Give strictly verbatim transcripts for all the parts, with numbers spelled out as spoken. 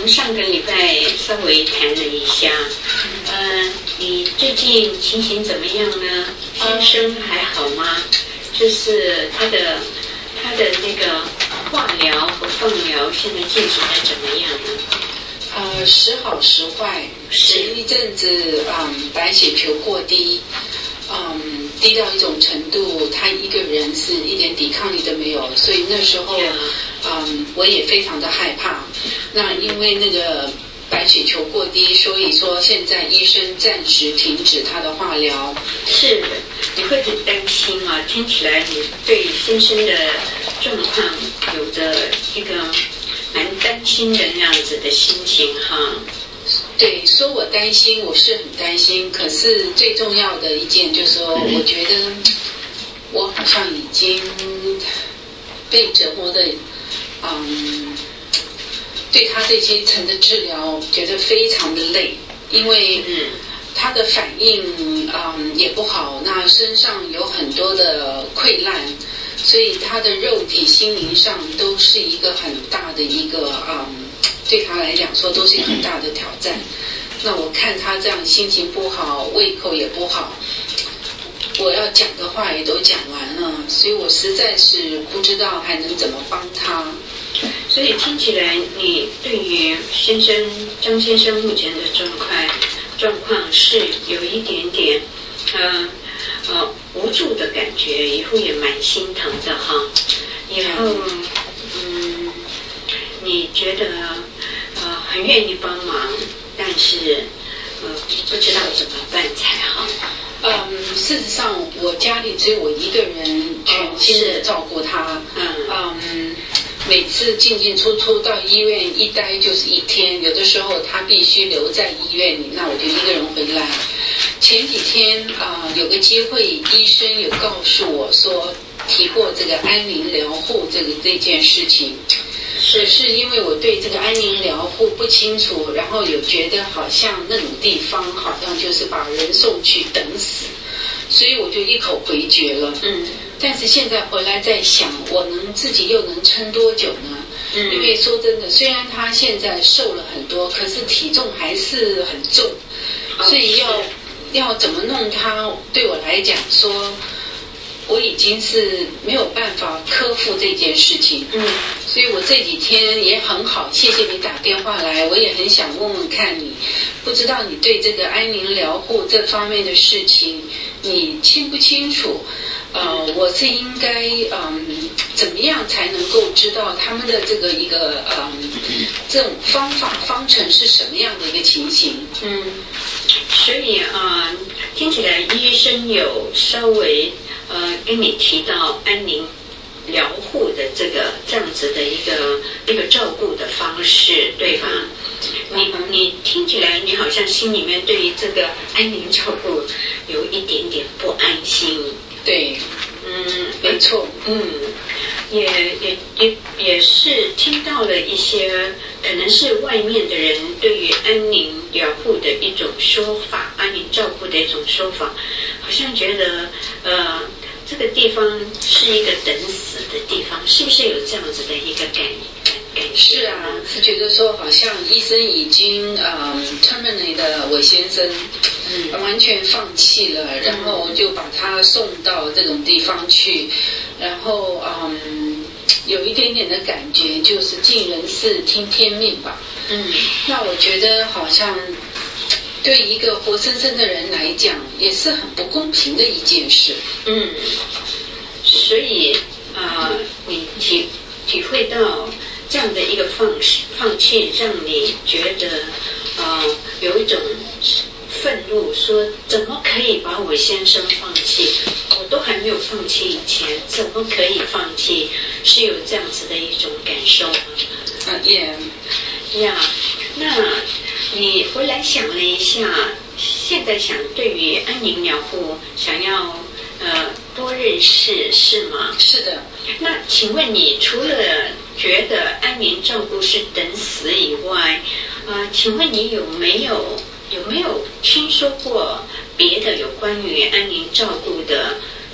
们上个礼拜稍微谈了一下，呃，你最近情形怎么样呢？先生还好吗？就是他的他的那个化疗和放疗现在进行的怎么样呢？ 呃，时好时坏，前一阵子嗯白血球过低，嗯低到一种程度，他一个人是一点抵抗力都没有，所以那时候嗯我也非常的害怕。那因为那个白血球过低，所以说现在医生暂时停止他的化疗。 是的，你会很担心啊，听起来你对先生的状况有着一个蛮担心的那样子的心情哈。 对，说我担心，我是很担心，可是最重要的一件就是说，我觉得我好像已经被折磨的，嗯，对他这些层的治疗觉得非常的累，因为他的反应嗯也不好，那身上有很多的溃烂，所以他的肉体心灵上都是一个很大的一个嗯。对他来讲说都是一个很大的挑战。那我看他这样心情不好，胃口也不好，我要讲的话也都讲完了，所以我实在是不知道还能怎么帮他。 所以听起来你对于先生张先生目前的状况状况是有一点点呃呃无助的感觉，以后也蛮心疼的哈。以后嗯你觉得呃很愿意帮忙，但是呃不知道怎么办才好。 嗯，事实上我家里只有我一个人全心的照顾他。嗯嗯，每次进进出出到医院一待就是一天，有的时候他必须留在医院里，那我就一个人回来。前几天啊、呃、有个机会，医生有告诉我说提过这个安宁疗护这个这件事情。是是因为我对这个安宁疗护不清楚，然后有觉得好像那种地方好像就是把人送去等死，所以我就一口回绝了。嗯，但是现在回来在想，我能自己又能撑多久呢？嗯，因为说真的，虽然他现在瘦了很多，可是体重还是很重，所以要要怎么弄他，对我来讲说。我已经是没有办法克服这件事情，嗯，所以我这几天也很好，谢谢你打电话来，我也很想问问看你，不知道你对这个安宁疗护这方面的事情，你清不清楚？呃，我是应该嗯怎么样才能够知道他们的这个一个嗯这种方法方程是什么样的一个情形？ 嗯，所以啊、呃，听起来医生有稍微。呃，跟你提到安宁疗护的这个这样子的一个一个照顾的方式，对吧？你你听起来，你好像心里面对于这个安宁照顾有一点点不安心。 对，嗯，没错， 嗯，也也也也是听到了一些可能是外面的人对于安宁疗护的一种说法，安宁照顾的一种说法，好像觉得呃这个地方是一个等死的地方，是不是有这样子的一个感感觉？ 是啊，是觉得说好像医生已经呃 terminate 的我先生，嗯，完全放弃了，然后就把他送到这种地方去，然后嗯有一点点的感觉就是尽人事听天命吧。嗯，那我觉得好像对一个活生生的人来讲也是很不公平的一件事。 嗯，所以啊、呃，你体体会到这样的一个放放弃，让你觉得啊、呃、有一种愤怒，说怎么可以把我先生放弃？我都还没有放弃以前，怎么可以放弃？是有这样子的一种感受吗？ 啊，也呀，那你回来想了一下，现在想对于安宁疗护想要呃多认识是吗？ 是的。 那请问你除了觉得安宁照顾是等死以外，呃，请问你有没有有没有听说过别的有关于安宁照顾的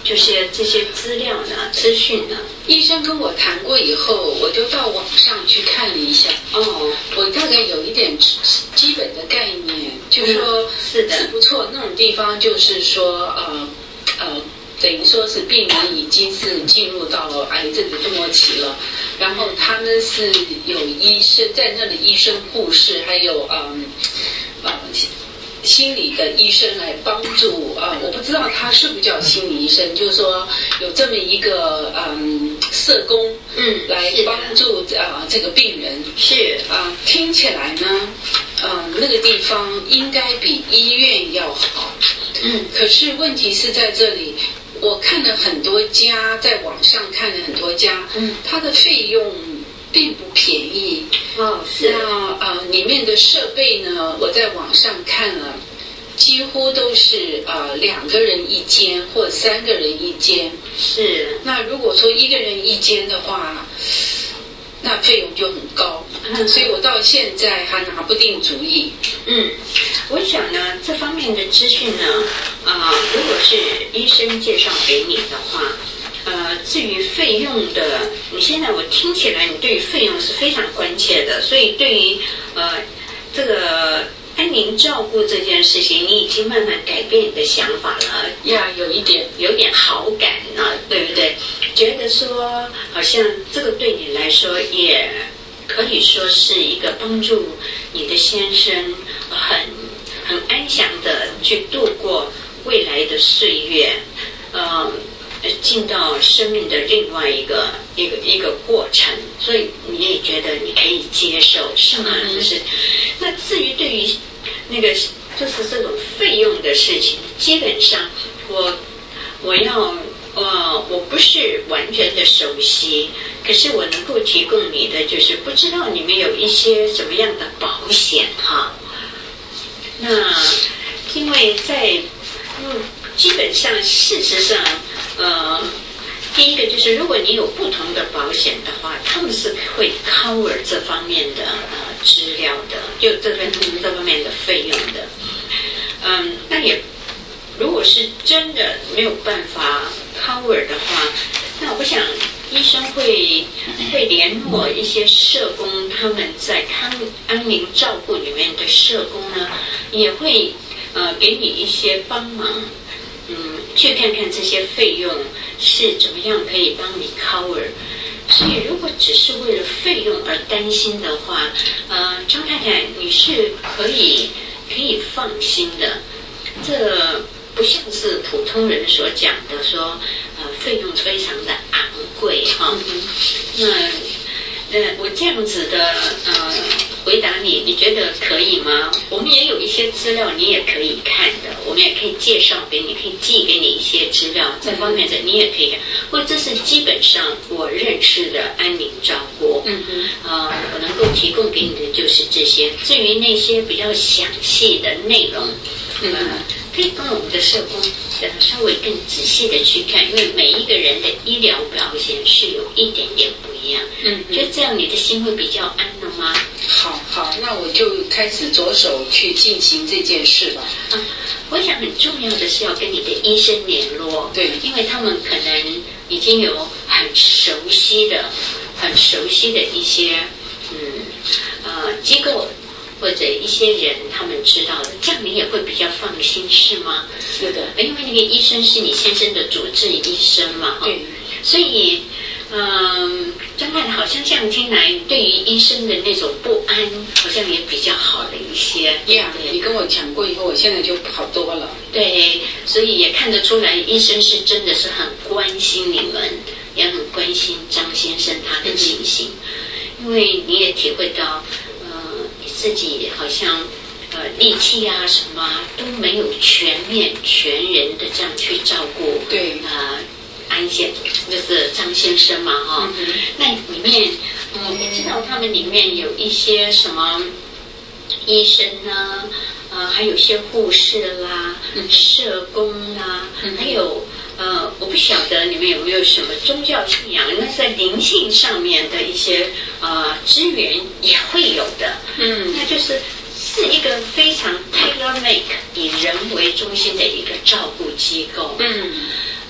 就是这些资料呢、资讯呢？ 医生跟我谈过以后，我就到网上去看了一下。哦，我大概有一点基本的概念，就是说、嗯、 是的， 是不错。那种地方就是说，呃呃，等于说是病人已经是进入到癌症的末期了，然后他们是有医生在那里，医生、护士还有嗯呃。心理的医生来帮助啊、呃，我不知道他是不是叫心理医生，就是说有这么一个嗯社工， 嗯， 来帮助啊、呃、这个病人是啊、呃，听起来呢，嗯、呃，那个地方应该比医院要好， 嗯， 可是问题是在这里，我看了很多家，在网上看了很多家， 嗯， 它的费用并不便宜哦，是那呃里面的设备呢，我在网上看了，几乎都是呃两个人一间或三个人一间。 是。 那如果说一个人一间的话，那费用就很高，嗯、所以我到现在还拿不定主意。 嗯，我想呢，这方面的资讯呢，啊、呃，如果是医生介绍给你的话。呃，至于费用的，你现在我听起来你对于费用是非常关切的，所以对于呃这个安宁照顾这件事情，你已经慢慢改变你的想法了呀，有一点有点好感啊，对不对？觉得说好像这个对你来说也可以说是一个帮助你的先生很很安详的去度过未来的岁月，呃。进到生命的另外一个一个一个过程，所以你也觉得你可以接受，是吗？嗯、就是。那至于对于那个就是这种费用的事情，基本上我我要呃我不是完全的熟悉，可是我能够提供你的就是不知道你们有一些什么样的保险哈。那因为在嗯。基本上，事实上，呃，第一个就是，如果你有不同的保险的话，他们是会 cover 这方面的呃资料的，就这边这方面的费用的。嗯，那也如果是真的没有办法 cover 的话，那我想医生会会联络一些社工，他们在康安宁照顾里面的社工呢，也会呃给你一些帮忙。嗯，去看看这些费用是怎么样可以帮你 cover。所以，如果只是为了费用而担心的话，呃，张太太，你是可以可以放心的。这不像是普通人所讲的说，呃，费用非常的昂贵哈。嗯、那呃，我这样子的呃回答你，你觉得可以吗？我们也有一些资料，你也可以看的，我们也可以介绍给你，可以寄给你一些资料，这方面的你也可以看。或这是基本上我认识的安宁照顾，嗯嗯，呃，我能够提供给你的就是这些。至于那些比较详细的内容，嗯。呃可以跟我们的社工呃稍微更仔细的去看，因为每一个人的医疗保险是有一点点不一样。嗯，就这样你的心会比较安了吗？ 好好，那我就开始着手去进行这件事吧。 啊，我想很重要的是要跟你的医生联络， 对， 因为他们可能已经有很熟悉的、很熟悉的一些嗯呃机构。或者一些人他们知道的，这样你也会比较放心，是吗？ 是的， 因为那个医生是你先生的主治医生嘛， 对， 所以嗯，张太太好像这样听来，对于医生的那种不安，好像也比较好了一些。 呀、yeah, ，你跟我讲过以后，我现在就好多了。 对，所以也看得出来，医生是真的是很关心你们，也很关心张先生他的情形，嗯、因为你也体会到。自己好像呃力气啊什么啊都没有全面全人的这样去照顾， 对呃安先就是张先生嘛哈、哦嗯，那里面嗯我知道他们里面有一些什么医生啊，呃还有些护士啦、嗯、社工啦、嗯，还有呃我不晓得你们有没有什么宗教信仰，那在灵性上面的一些呃资源也会有的，嗯，那就是是一个非常 tailor make 以人为中心的一个照顾机构，嗯，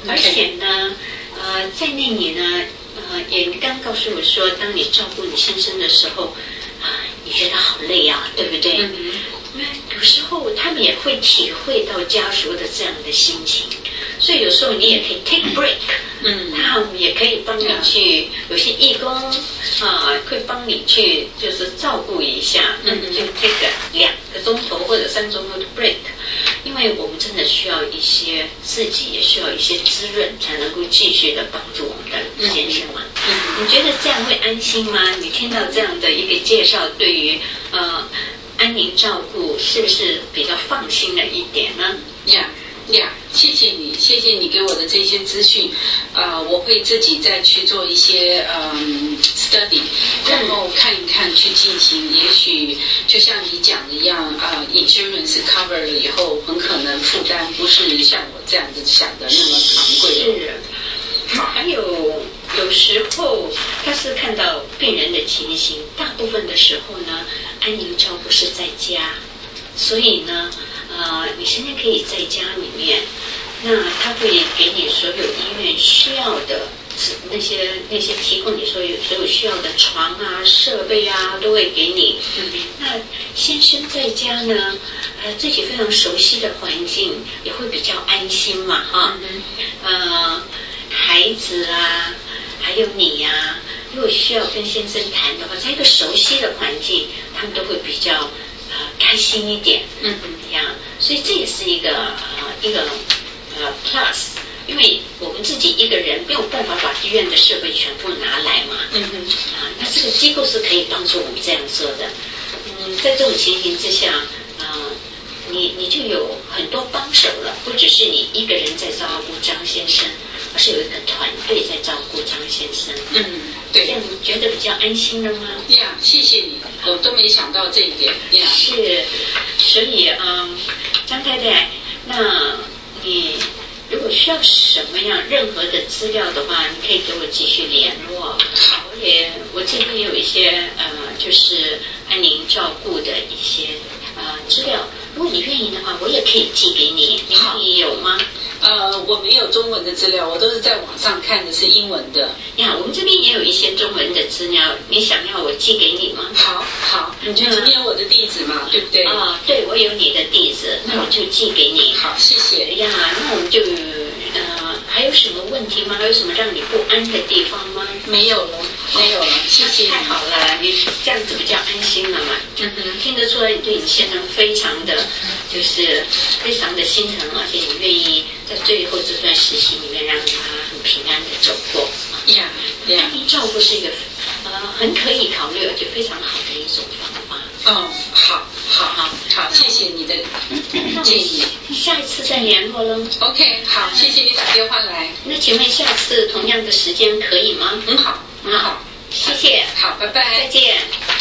而且呢，呃，在那里呢，呃，也刚告诉我说，当你照顾你先生的时候，啊，你觉得好累啊，对不对？嗯嗯。有时候他们也会体会到家属的这样的心情，所以有时候你也可以 take break， 嗯，他们也可以帮你去，有些义工啊会帮你去就是照顾一下，嗯，就 take 两个钟头或者三钟头的 break， 因为我们真的需要一些自己也需要一些滋润，才能够继续的帮助我们的先生嘛。嗯，你觉得这样会安心吗？你听到这样的一个介绍，对于呃。安宁照顾是不是比较放心了一点呢？ 呀呀，谢谢你，谢谢你给我的这些资讯，啊、呃，我会自己再去做一些嗯 study， 然后看一看去进行，也许就像你讲的一样，啊、呃、，insurance cover 了以后，很可能负担不是像我这样子想的那么昂贵。 是。还有有时候他是看到病人的情形，大部分的时候呢，安宁照顾是在家，所以呢，呃，你现在可以在家里面，那他会给你所有医院需要的那些那些提供你所有所有需要的床啊、设备啊，都会给你。嗯，那先生在家呢，呃，自己非常熟悉的环境，也会比较安心嘛，哈。嗯，呃。孩子啊，还有你呀、啊，如果需要跟先生谈的话，在一个熟悉的环境，他们都会比较呃开心一点，嗯嗯这样，所以这也是一个呃一个呃 plus， 因为我们自己一个人没有办法把医院的设备全部拿来嘛，嗯嗯啊，那这个机构是可以帮助我们这样做的，嗯，在这种情形之下，啊、呃。你你就有很多帮手了，不只是你一个人在照顾张先生，而是有一个团队在照顾张先生。嗯，对，这样觉得比较安心了吗？ 呀，谢谢你，我都没想到这一点。呀， 是，所以嗯，张太太，那你如果需要什么样任何的资料的话，你可以给我继续联络。好，我也我这边有一些呃，就是安宁照顾的一些呃资料。如果你愿意的话，我也可以寄给你。你那里有吗？ 呃，我没有中文的资料，我都是在网上看的是英文的。 呀，我们这边也有一些中文的资料，你想要我寄给你吗？ 好，好，你就你有我的地址嘛，对不对？ 啊，对，我有你的地址，那我就寄给你。 好，谢谢。 呀，那我们就呃，还有什么问题吗？还有什么让你不安的地方吗？ 没有了，没有了，谢谢。 太好了，你这样子比较安心了嘛。嗯哼，听得出来你对你先生非常的，就是非常的心疼，而且你愿意在最后这段实习里面让他很平安的走过。 呀呀， 安宁照顾是一个呃很可以考虑而且非常好的一种方法。 哦，好，好，好，好，谢谢你的建议。 下一次再联络喽。 OK， 好，谢谢你打电话来。 那请问下次同样的时间可以吗？ 很好，很好， 谢谢。 好，拜拜， 再见。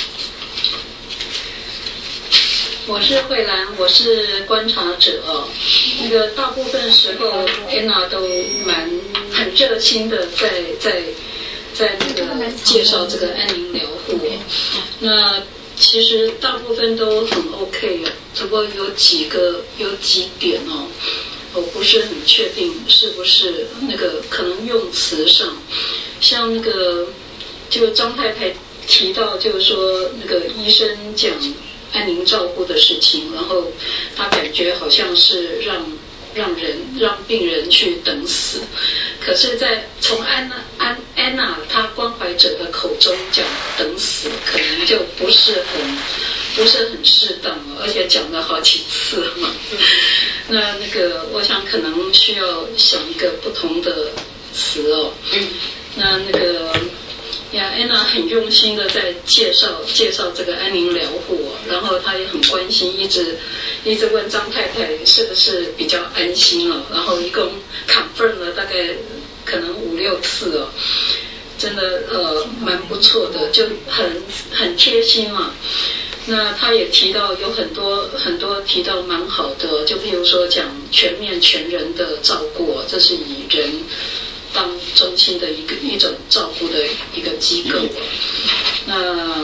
我是慧兰，我是观察者哦。那个大部分时候 Anna 都蛮很热心的在在在那个介绍这个安宁疗护哦。那其实大部分都很 OK 哦，只不过有几个有几点哦，我不是很确定是不是那个可能用词上，像那个就张太太提到，就是说那个医生讲安宁照顾的事情，然后他感觉好像是让让人让病人去等死，可是在从安娜安安娜她关怀者的口中讲等死，可能就不是很不是很适当，而且讲了好几次嘛。那那个我想可能需要想一个不同的词哦。那那个呀，安娜很用心的在介绍介绍这个安宁疗护，然后她也很关心，一直一直问张太太是不是比较安心哦，然后一共 confirm 了大概可能五六次哦，真的呃蛮不错的，就很很贴心嘛。那他也提到有很多很多提到蛮好的，就譬如说讲全面全人的照顾，这是以人当中心的一个一种照顾的一个机构。那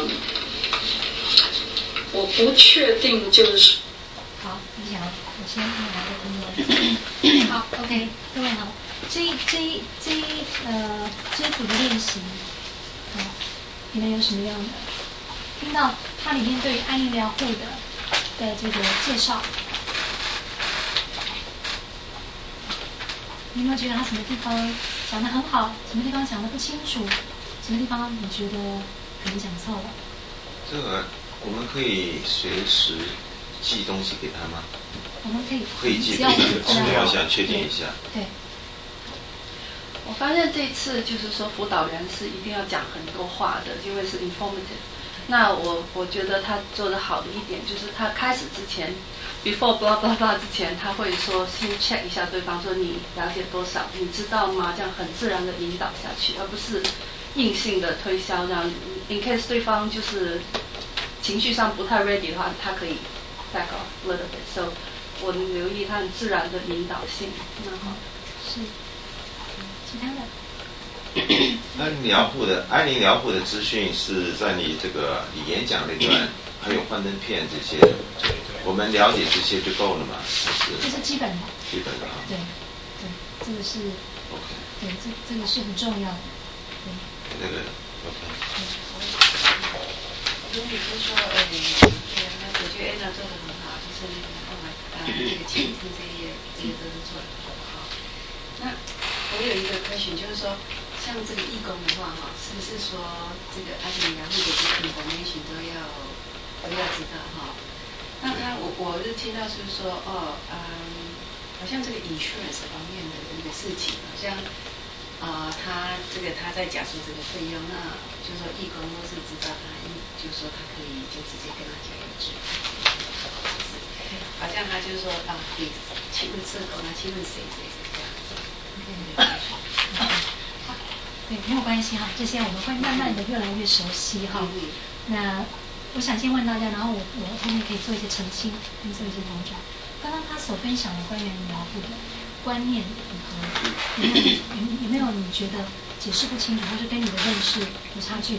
我不确定就是好，你想我先来个中文。好 ，OK，各位好， 这一这一这一呃这一组的练习，啊、哦，你们有什么样的？听到它里面对于安宁疗护的的这个介绍，你有没有觉得他什么地方讲得很好，什么地方讲得不清楚，什么地方你觉得可能讲错了？ 这个我们可以随时寄东西给他吗？ 我们可以可以寄，只是我想确定一下。 对。对我发现这一次就是说辅导员是一定要讲很多话的，因为是 informative。那我我觉得他做的好的一点就是他开始之前 before blah blah blah 之前他会说先 check 一下对方，说你了解多少，你知道吗？这样很自然的引导下去，而不是硬性的推销，这样 in case 对方就是情绪上不太 ready 的话，他可以 back off a little bit。 So 我留意他很自然的引导性，蛮好的。 是。其他的。 安宁疗护的安宁疗护的资讯是在你这个你演讲那段，还有幻灯片这些，我们了解这些就够了嘛？是。 这是基本的。 基本的啊。 对对，这个是。 OK。 对，这这个是很重要的。对。 那个 OK。 因为你是说呃，我觉得 Anna 做的很好，就是那个后来呃这个倾听这些这些都是做的很好。那我有一个 question， 就是说，像这个义工的话哈，是不是说这个安宁疗护的这个 information 都要都要知道哈？那他我我是听到是说哦，嗯，好像这个 insurance 方面的这个事情，好像啊、呃、他这个他在假设这个费用，那就是说义工都是知道他，就是说他可以就直接跟他讲一句，好像他就是说啊，你去问社工啊，去问谁谁谁这样子。 对，没有关系哈，这些我们会慢慢的越来越熟悉哈。嗯、那我想先问大家，然后我我后面可以做一些澄清，跟做一些同转。刚刚他所分享的关于疗护的观念和有没有有没有你觉得解释不清楚，或是跟你的认识有差距的？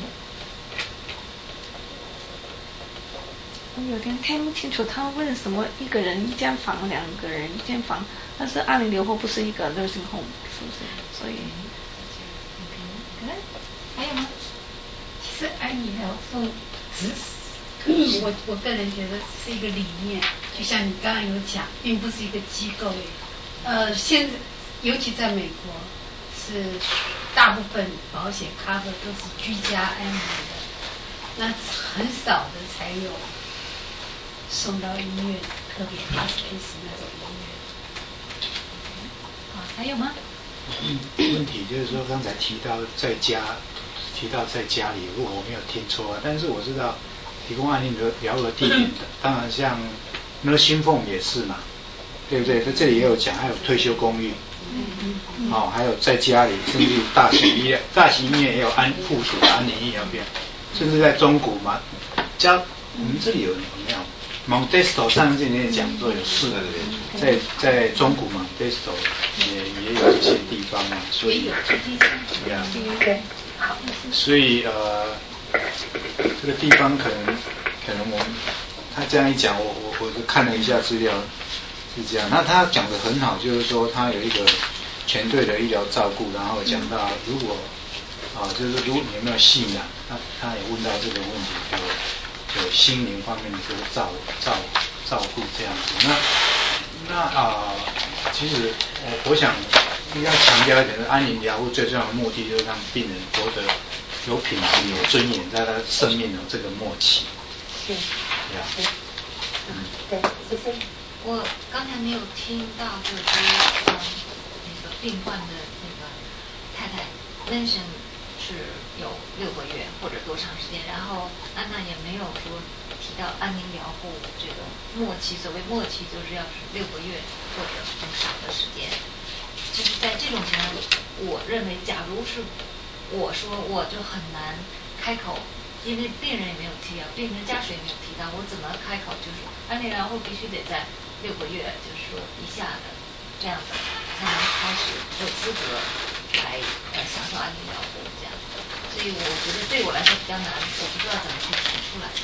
我有点听不清楚，他问什么？一个人一间房，两个人一间房，但是安宁疗护不是一个 nursing home， 是不是？所以， 嗯，还有吗？ 其实安宁疗护只是，我我个人觉得是一个理念，就像你刚刚有讲，并不是一个机构。呃，现在尤其在美国，是大部分保险 cover 都是居家安宁的，那很少的才有送到医院，特别 hospice 那种医院。 好，还有吗？ 问题就是说，刚才提到在家，提到在家里，如果我没有听错，但是我知道提供安宁疗护的地点的，当然像那个新凤也是嘛，对不对？在这里也有讲，还有退休公寓，嗯、哦，还有在家里，甚至大型医疗、大型医院也有安附属的安宁医疗院，甚至在中古嘛，家我们这里有有没有？Modesto 上次你也讲过有四个，在在中古 Modesto 也也有这些地方啊，所以对啊，所以呃这个地方可能可能我们他这样一讲，我我我就看了一下资料是这样，那他讲的很好，就是说他有一个全队的医疗照顾，然后讲到如果啊就是如果你有没有信仰，他他也问到这个问题就。有心灵方面的这个照照照顾这样子，那那啊、呃，其实我我想应该强调一点，是安宁疗护最重要的目的就是让病人活得有品质、有尊严，在他生命有这个末期。 是， 对啊， 嗯，对，谢谢。我刚才没有听到，就是说，呃，那个病患的那个太太 mention。是有六个月或者多长时间，然后安娜也没有说提到安宁疗护这个末期，所谓末期就是要是六个月或者更少的时间。就是在这种情况，我认为假如是我说我就很难开口，因为病人也没有提到，病人家属也没有提到，我怎么开口就是安宁疗护必须得在六个月，就是说以下的这样子才能开始有资格来呃享受安宁疗护这样。所以我觉得对我来说比较难，我不知道怎么去提出来。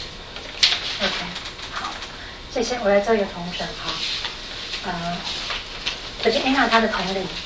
OK， 好，谢谢。我来做一个同审哈。呃，首先安娜她的同理，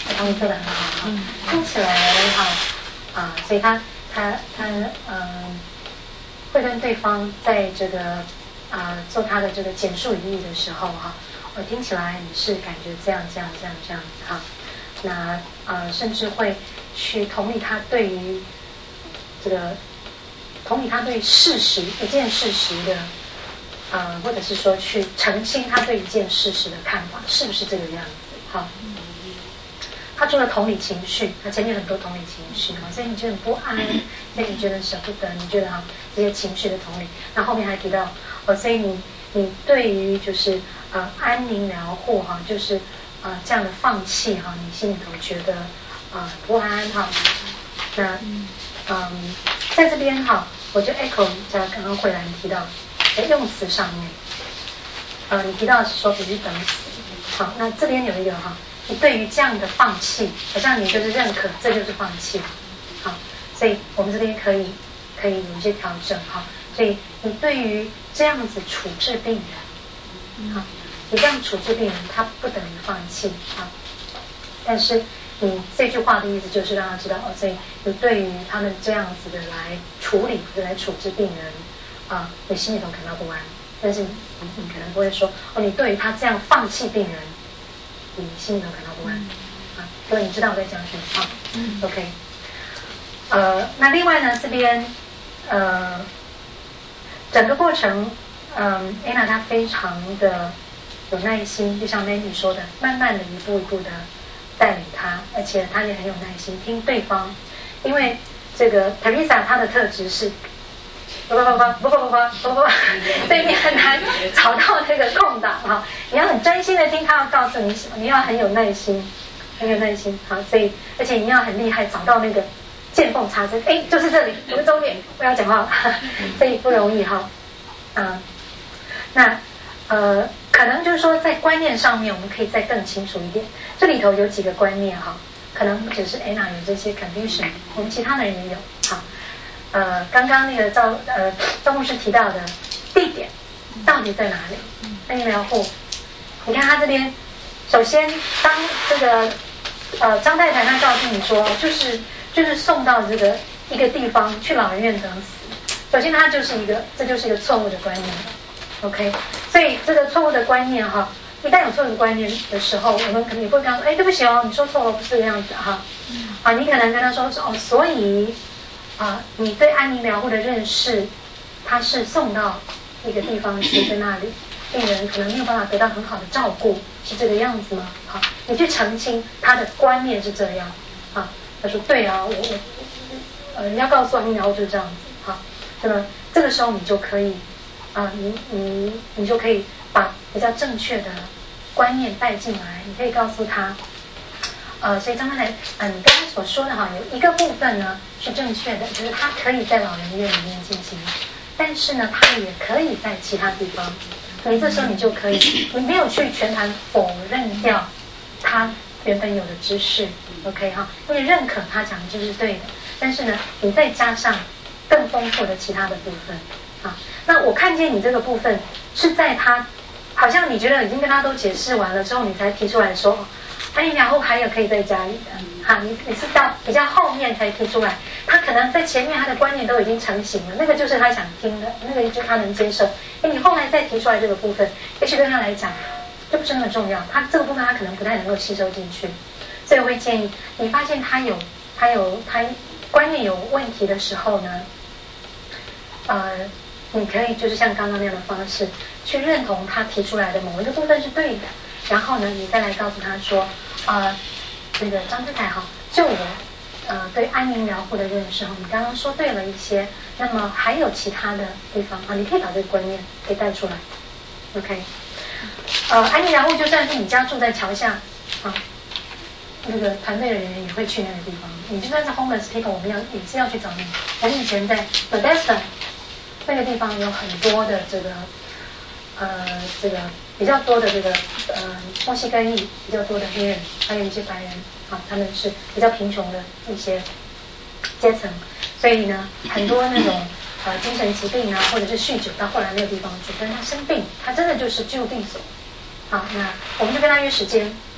同理做得很好哈，听起来哈啊，所以他他他嗯会跟对方在这个啊做他的这个简述语义的时候哈，我听起来你是感觉这样这样这样这样子哈，那呃甚至会去同理他对于这个同理他对事实一件事实的呃或者是说去澄清他对一件事实的看法是不是这个样子哈。他除了同理情绪，他前面很多同理情绪哈，所以你觉得很不安，所以你觉得舍不得，你觉得哈这些情绪的同理，那后面还提到哦，所以你你对于就是呃安宁疗护哈，就是呃这样的放弃哈，你心里头觉得呃不安哈，那嗯在这边哈，我就 echo 一下刚刚慧兰提到在用词上面，呃你提到是说不是等死，好，那这边有一个哈。你对于这样的放弃，好像你就是认可，这就是放弃，好，所以我们这边可以可以有一些调整哈。所以你对于这样子处置病人，好，你这样处置病人，他不等于放弃啊。但是你这句话的意思就是让他知道哦，所以你对于他们这样子的来处理或者来处置病人啊，你心里头感到不安，但是你你可能不会说哦，你对于他这样放弃病人。你心里头感到不安啊，所以你知道我在讲什么啊？嗯 ，OK。呃，那另外呢，这边呃，整个过程，嗯、呃、，Anna 她非常的有耐心，就像 Mandy 说的，慢慢的一步一步的带领他，而且他也很有耐心听对方，因为这个 Teresa 她的特质是。不不不不不不不不不，所以你很难找到那个空档哈。你要很专心的听他要告诉你什么，你要很有耐心，很有耐心好，所以而且你要很厉害，找到那个见缝插针，哎，就是这里，我的重点，我要讲话，所以不容易哈。嗯，那呃，可能就是说在观念上面，我们可以再更清楚一点。这里头有几个观念哈，可能不只是 Anna 有这些 confusion， 我们其他的人也有哈。呃，刚刚那个赵呃赵牧师提到的地点到底在哪里？安宁疗护，你看他这边，首先当这个呃张太太她告诉你说，就是就是送到这个一个地方去老人院等死，首先它就是一个这就是一个错误的观念 ，OK， 所以这个错误的观念哈，一旦有错误的观念的时候，我们可能也不会跟他说，哎，对不起哦，你说错了，不是这个样子哈，啊，你可能跟他说哦，所以。啊，你对安宁疗护的认识，他是送到一个地方去，在那里病人可能没有办法得到很好的照顾，是这个样子吗？好，你去澄清他的观念是这样。啊，他说对啊，我我呃，人家告诉安宁疗护就是这样子。好，那么这个时候你就可以啊，你你你就可以把比较正确的观念带进来，你可以告诉他。呃，所以张太太，嗯，你刚才所说的哈，有一个部分呢是正确的，就是他可以在老人院里面进行，但是呢，他也可以在其他地方。所以这时候你就可以，你没有去全盘否认掉他原本有的知识 ，OK 哈，因为认可他讲的就是对的，但是呢，你再加上更丰富的其他的部分啊。那我看见你这个部分是在他好像你觉得已经跟他都解释完了之后，你才提出来说。安宁疗护还有可以在家里的，哈，你你是到比较后面才提出来，他可能在前面他的观念都已经成型了，那个就是他想听的，那个就是他能接受。哎，你后来再提出来这个部分，也许对他来讲就不是那么重要，他这个部分他可能不太能够吸收进去，所以我会建议你发现他有他有他观念有问题的时候呢，呃，你可以就是像刚刚那样的方式去认同他提出来的某一个部分是对的。然后呢，你再来告诉他说，呃，这个张太太哈，就我呃对安宁疗护的认识哈，你刚刚说对了一些，那么还有其他的地方啊，你可以把这个观念给带出来 ，OK？ 呃，安宁疗护就算是你家住在桥下啊，那个团队的人员也会去那个地方。你就算是 homeless people， 我们要也是要去找你。我们以前在 Bethesda 那个地方有很多的这个呃这个。比较多的这个呃墨西哥裔比较多的黑人，还有一些白人啊，他们是比较贫穷的一些阶层，所以呢，很多那种呃精神疾病啊，或者是酗酒到后来那个地方去，但是他生病，他真的就是就地所。好，那我们就跟他约时间，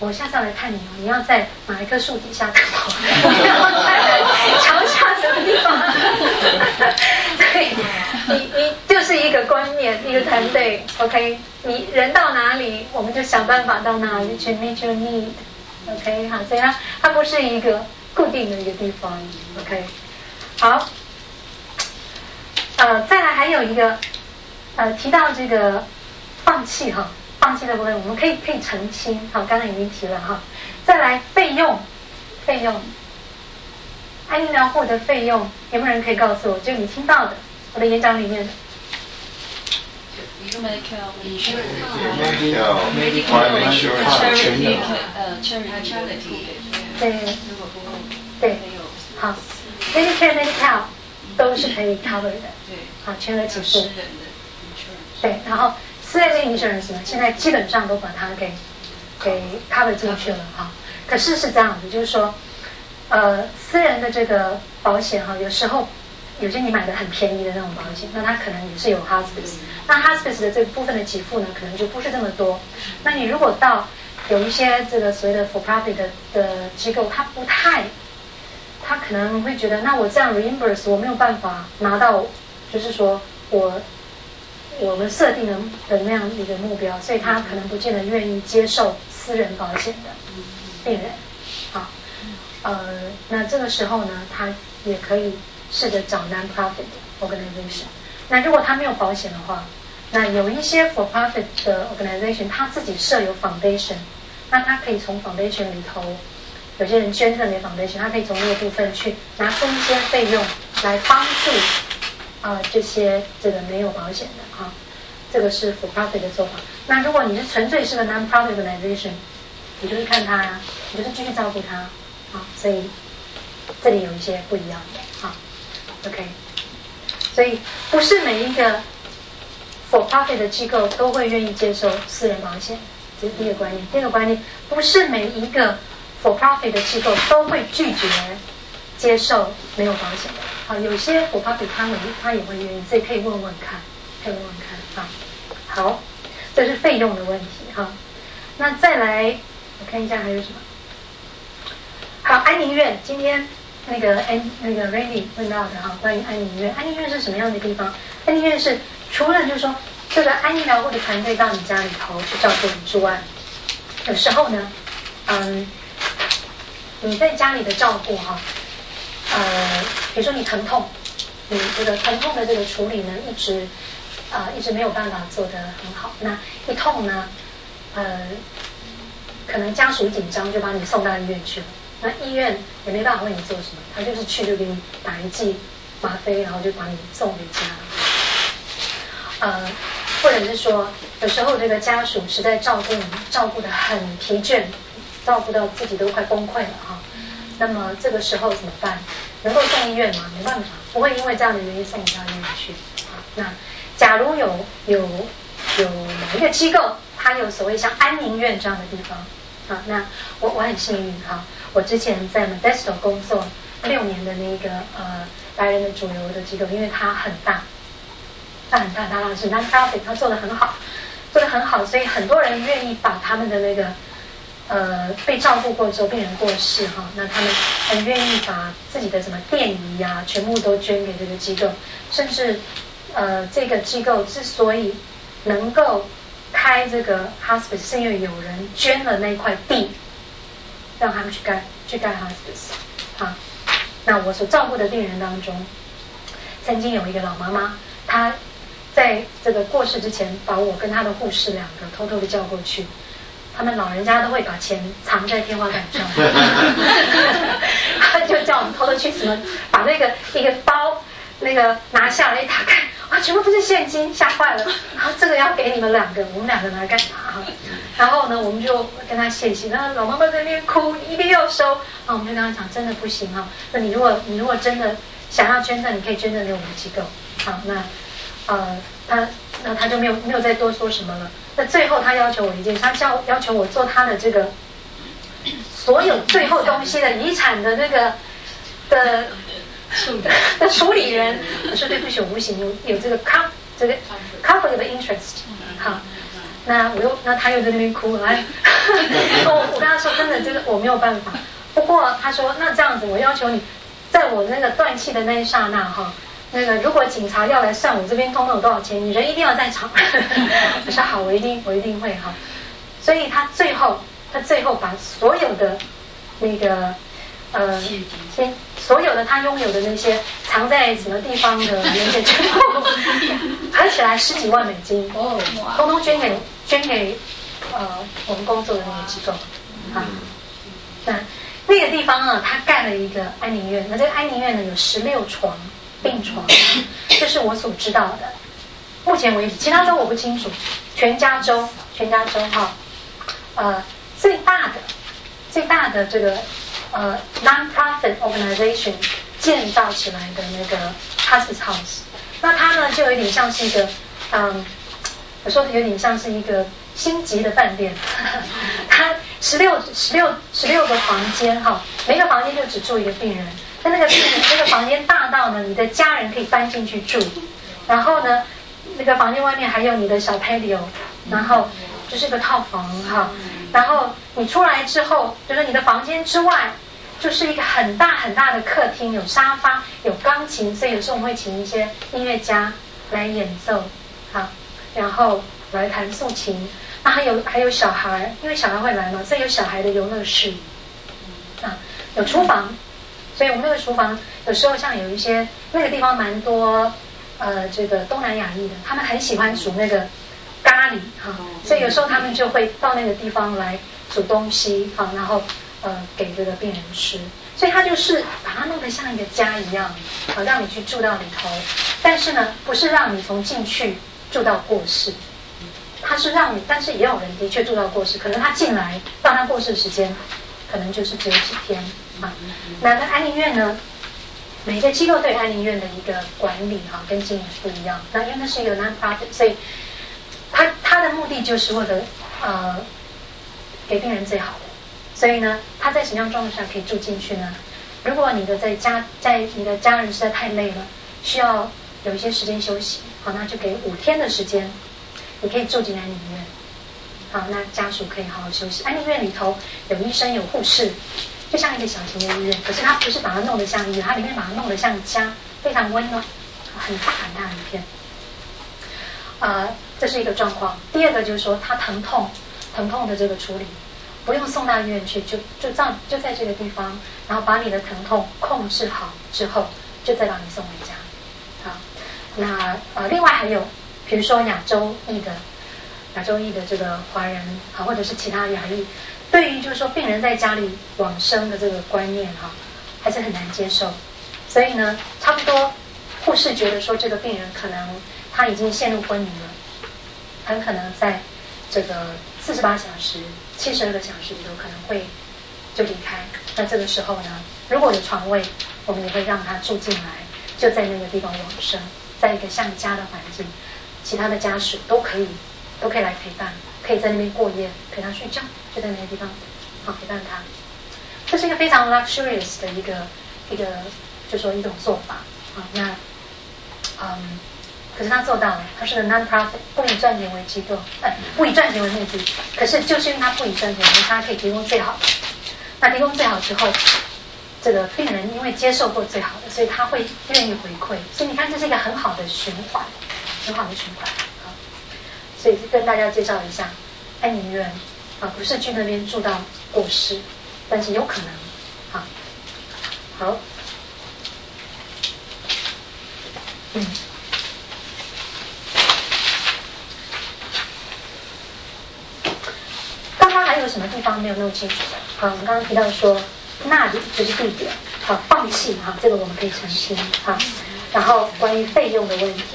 我下次要来看你哦，你要在哪一棵树底下等我，然后再来桥下什么地方？对，你你就是一个观念，一个团队 ，OK， 你人到哪里，我们就想办法到哪里去 meet your need，OK， 好，所以它它不是一个固定的一个地方 ，OK， 好，呃，再来还有一个呃提到这个放弃哈。放弃的部分，我们可以可以澄清，好，刚刚已经提了哈。再来费用，费用，安宁疗护的费用，有没有人可以告诉我？就你听到的，我的演讲里面的。 medical medical medical insurance 呃 charity 对对好 Medicare Medical 都是可以 cover 的，对，好，全额给付，对，然后私人的 insurance 呢，现在基本上都把它给给 cover 进去了哈。可是是这样子，就是说，呃，私人的这个保险哈，有时候有些你买的很便宜的那种保险，那它可能也是有 hospice， 那 hospice 的这部分的给付呢，可能就不是这么多。那你如果到有一些这个所谓的 for profit 的的机构，它不太，他可能会觉得，那我这样 reimburse 我没有办法拿到，就是说我我们设定的的那样一个目标，所以他可能不见得愿意接受私人保险的病人。好，呃，那这个时候呢，他也可以试着找 non-profit organization。那如果他没有保险的话，那有一些 for-profit 的 organization， 他自己设有 foundation， 那他可以从 foundation 里头，有些人捐赠给 foundation， 他可以从那个部分去拿出一些费用来帮助啊、呃、这些这个没有保险的哈、啊，这个是 for-profit 的做法。那如果你是纯粹是个 non-profit organization， 你就是看他呀，你就是继续照顾他啊，所以这里有一些不一样的啊 ，OK， 所以不是每一个 for profit 的机构都会愿意接受私人保险，这是第一个观念。第二个观念，不是每一个 for profit 的机构都会拒绝接受没有保险的。好，有些 for profit 他们他也会愿意，所以可以问问看，可以问问看啊。好，这是费用的问题哈。那再来，我看一下还有什么。好，安宁院，今天那个安那个 Randy 问到的哈，关于安宁院，安宁院是什么样的地方？安宁院是除了就是说这个安宁疗护的团队到你家里头去照顾你之外，有时候呢，嗯，你在家里的照顾哈，呃，比如说你疼痛，你这个疼痛的这个处理呢，一直啊、呃、一直没有办法做得很好，那一痛呢，呃，可能家属紧张就把你送到医院去了。那医院也没办法为你做什么，他就是去就给你打一剂吗啡，然后就把你送回家。呃，或者是说，有时候这个家属实在照顾你，照顾得很疲倦，照顾到自己都快崩溃了哈。那么这个时候怎么办？能够送医院吗？没办法，不会因为这样的原因送你到医院去。那假如有有有某一个机构，它有所谓像安宁院这样的地方。啊，那我我很幸运哈，我之前在 Modesto 工作六年的那个呃白人的主流的机构，因为它很大，它很大，它是 non-profit， 它做得很好，做得很好，所以很多人愿意把他们的那个呃被照顾过之后，病人过世哈，那他们很愿意把自己的什么电仪呀、啊，全部都捐给这个机构，甚至呃这个机构之所以能够开这个 hospice 是因为有人捐了那块地，让他们去盖去盖 hospice。好，那我所照顾的病人当中，曾经有一个老妈妈，她在这个过世之前，把我跟她的护士两个偷偷的叫过去。他们老人家都会把钱藏在天花板上，他就叫我们偷偷去什么，把那个一个包那个拿下来一打开，哇，全部都是现金，吓坏了。然后这个要给你们两个，我们两个拿来干嘛？然后呢，我们就跟他谢谢。然后老妈妈在那边哭，一定要收。啊，我们就跟他讲，真的不行哈。那你如果你如果真的想要捐赠，你可以捐赠给我们的机构。好，那呃，他那他就没有没有再多说什么了。那最后他要求我一件事，他要要求我做他的这个所有最后东西的遗产的那个的。的处理人，我说对不起，我不行，有有这个 com 这个 conflict of interest， 好，那我又那他又在那边哭，哎， 我我跟他说真的就是我没有办法。不过他说那这样子，我要求你，在我那个断气的那一刹那哈，那个如果警察要来算我这边通通有多少钱，你人一定要在场。我说好，我一定我一定会哈。所以他最后他最后把所有的那个呃先所有的他拥有的那些藏在什么地方的那些全部合起来十几万美金，哦，通通捐给捐给呃我们工作的那个机构啊。那那个地方呢，他盖了一个安宁院，那这个安宁院呢有十六床病床，这是我所知道的。目前为止，其他州我不清楚。全加州，全加州哈，呃，最大的最大的这个呃 non-profit organization 建造起来的那个 hospice house， 那它呢就有点像是一个，嗯，我说有点像是一个星级的饭店，它十六十六十六个房间哈，每个房间就只住一个病人，那那个病人那个房间大到呢，你的家人可以搬进去住，然后呢，那个房间外面还有你的小 patio， 然后就是个套房哈，然后你出来之后，就是你的房间之外，就是一个很大很大的客厅，有沙发，有钢琴，所以有时候我们会请一些音乐家来演奏，好，然后来弹竖琴。那还有还有小孩，因为小孩会来嘛，所以有小孩的游乐室，啊，有厨房，所以我们那个厨房有时候像有一些那个地方蛮多呃这个东南亚裔的，他们很喜欢煮那个咖喱哈，所以有时候他们就会到那个地方来煮东西哈，然后呃给这个病人吃，所以他就是把它弄得像一个家一样，好让你去住到里头，但是呢不是让你从进去住到过世。他是让你，但是也有人的确住到过世，可能他进来到他过世的时间，可能就是只有几天啊。那那安宁院呢，每个机构对安宁院的一个管理哈、啊、跟经营不一样。那因为那是一个 non-profit， 所以他他的目的就是为了呃给病人最好的。所以呢，他在什么样状况下可以住进去呢？如果你的在家在你的家人实在太累了，需要有一些时间休息，好，那就给五天的时间。你可以住进安宁院，好，那家属可以好好休息。安宁院里头有医生有护士，就像一个小型的医院，可是它不是把它弄得像医院，它里面把它弄得像家，非常温暖，很大很大一片。呃，这是一个状况。第二个就是说，它疼痛，疼痛的这个处理，不用送到医院去，就就在就在这个地方，然后把你的疼痛控制好之后，就再把你送回家。好，那呃，另外还有。比如说亚洲裔的亚洲裔的这个华人啊，或者是其他亚裔，对于就是说病人在家里往生的这个观念哈，还是很难接受。所以呢，差不多护士觉得说这个病人可能他已经陷入昏迷了，很可能在这个四十八小时、七十二个小时里头可能会就离开。那这个时候呢，如果有床位，我们也会让他住进来，就在那个地方往生，在一个像家的环境。其他的家属都可以都可以来陪伴，可以在那边过夜，陪他睡觉，就在那个地方好陪伴他。这是一个非常 luxurious 的一个一个就说一种做法啊。那嗯，可是他做到了，他是个 non-profit， 不以赚钱为机构，呃，不以赚钱为目的。可是就是因为他不以赚钱，所以他可以提供最好的。那提供最好之后，这个病人因为接受过最好的，所以他会愿意回馈。所以你看，这是一个很好的循环。很好的循环，好，所以跟大家介绍一下安宁院啊，不是去那边住到过世，但是有可能，好，好，嗯，刚刚还有什么地方没有弄清楚的？好，我们刚刚提到说那里就是地点，好，放弃哈，这个我们可以澄清哈，然后关于费用的问题。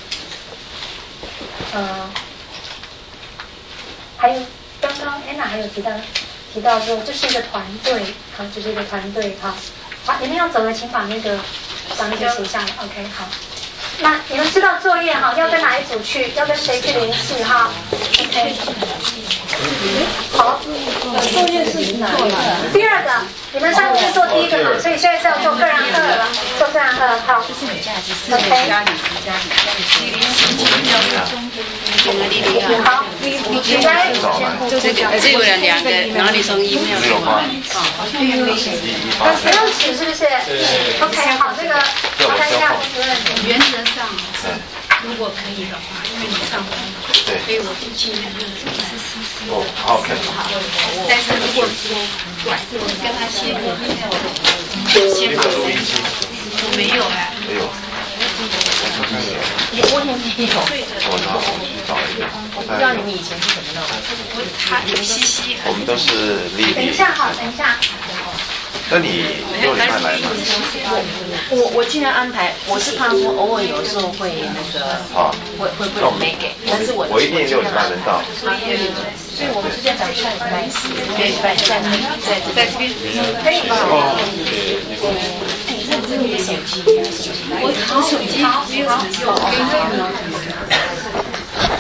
呃，还有刚刚 Anna 还有提到提到说这是一个团队，好，这是一个团队哈。好，你们要走了，请把那个把那个写下来 ，OK， 好。那你们知道作业哈，要跟哪一组去，要跟谁去联系哈 ？OK。好，作业是哪一个？第二个，你们上次是做第一个嘛，所以现在是要做个人课了，做个人课，好。OK。好，你你应该就是这个人两个，然后你从 email 给我。 好， 不用取是不是 ？OK， 好，这个我看一下， 原则上，如果可以的话，因为你上班， 对， 所以我就尽量认识。 哦，好 ，OK。 但是如果说我跟他先先把我没有哎。 没有。 也我也没有。 我拿我去找一个。 我不知道你们以前是怎么弄的。 我他有西西。 我们都是丽丽。 等一下，好，等一下。 那你六礼拜来吗？ 我我我尽量安排，我是怕说偶尔有时候会那个， 好， 会会不没给，但是我我一定六礼拜能到。 所以我们是这样讲，下礼拜四、下礼拜在哪里？在在这边可以吧？ 我好手机没有用，我跟你